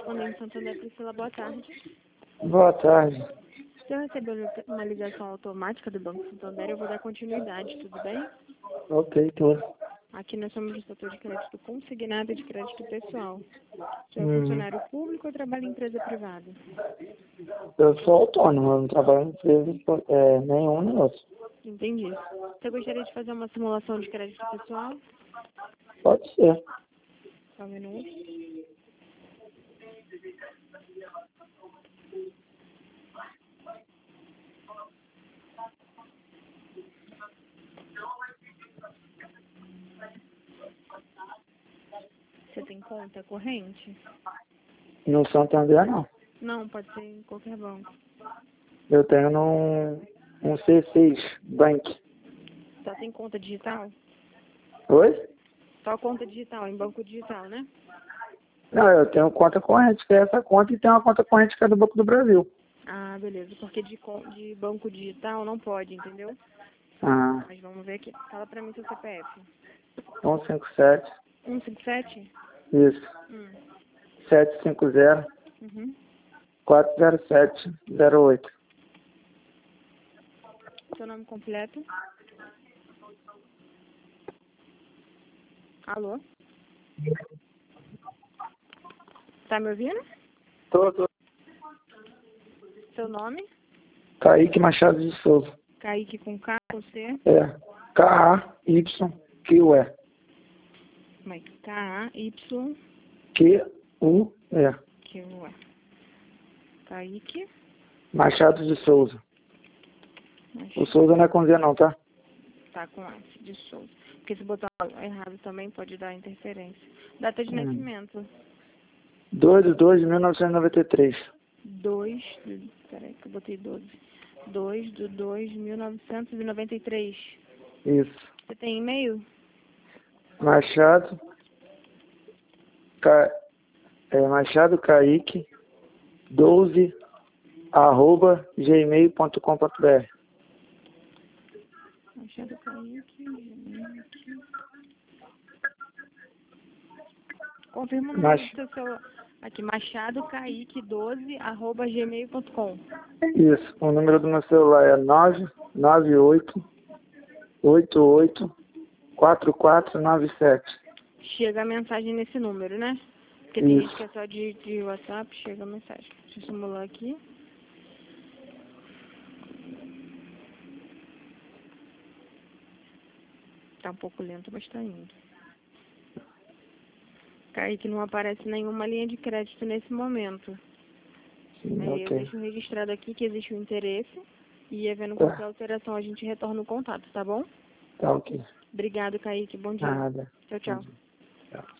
correspondente Santander Priscila, boa tarde. Boa tarde. Se eu receber uma ligação automática do Banco Santander, eu vou dar continuidade, tudo bem? Ok, tudo. Aqui nós somos o setor de crédito consignado e de crédito pessoal. Você é Uhum. funcionário público ou trabalha em empresa privada? Eu sou autônomo, eu não trabalho em empresa nenhum nem outro. Entendi. Você gostaria de fazer uma simulação de crédito pessoal? Pode ser. Só um minuto. Você tem conta corrente? No Santander, não. Não, pode ser em qualquer banco. Eu tenho um C6 Bank. Só tem conta digital? Oi? Só conta digital, em banco digital, né? Não, eu tenho conta corrente, que é essa conta, e tenho uma conta corrente que é do Banco do Brasil. Ah, beleza. Porque de banco digital não pode, entendeu? Ah, Mas vamos ver aqui. Fala pra mim seu CPF. 157, 157? isso. 750 Uhum. 40708. Seu nome completo? Alô? Tá me ouvindo? Tô. Seu nome? Kaique Machado de Souza. Kaique com K ou C? É. K-A-Y-Q-E. Mas K-A-Y Q-U-E. Q-E. Kaique. Machado de Souza. O Souza não é com Z não, tá? Tá com S de Souza. Porque se botar errado também pode dar interferência. Data de nascimento. 2/2/1993. 2. Peraí que eu botei 12. 2/2/1993. Isso. Você tem e-mail? Machado. Machado Kaique 12 @gmail.com.br. Machado Kaique. Confirma o número do seu celular. Aqui, Machado Kaique 12 @gmail.com. Isso. O número do meu celular é 998884497. Chega a mensagem nesse número, né? Porque tem gente que é só de WhatsApp, chega a mensagem. Deixa eu simular aqui. Tá um pouco lento, mas tá indo. Kaique, não aparece nenhuma linha de crédito nesse momento. Sim, Eu ok. deixo registrado aqui que existe um interesse e, havendo qualquer alteração, a gente retorna o contato, tá bom? Tá ok. Obrigado, Kaique. Bom dia. Nada. Tchau, tchau. Tchau.